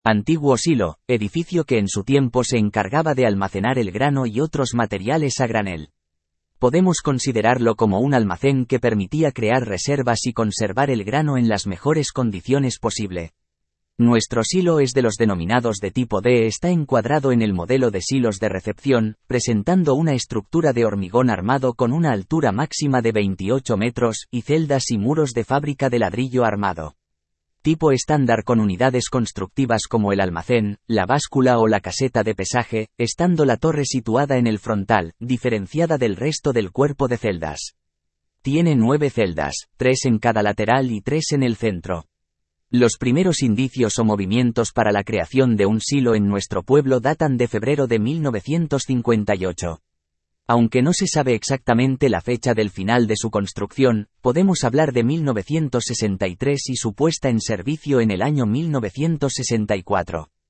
Antiguo silo, edificio que en su tiempo se encargaba de almacenar el grano y otros materiales a granel. Podemos considerarlo como un almacén que permitía crear reservas y conservar el grano en las mejores condiciones posible. Nuestro silo es de los denominados de tipo D. Está encuadrado en el modelo de silos de recepción, presentando una estructura de hormigón armado con una altura máxima de 28 metros, y celdas y muros de fábrica de ladrillo armado. Tipo estándar con unidades constructivas como el almacén, la báscula o la caseta de pesaje, estando la torre situada en el frontal, diferenciada del resto del cuerpo de celdas. Tiene 9 celdas, 3 en cada lateral y 3 en el centro. Los primeros indicios o movimientos para la creación de un silo en nuestro pueblo datan de febrero de 1958. Aunque no se sabe exactamente la fecha del final de su construcción, podemos hablar de 1963 y su puesta en servicio en el año 1964.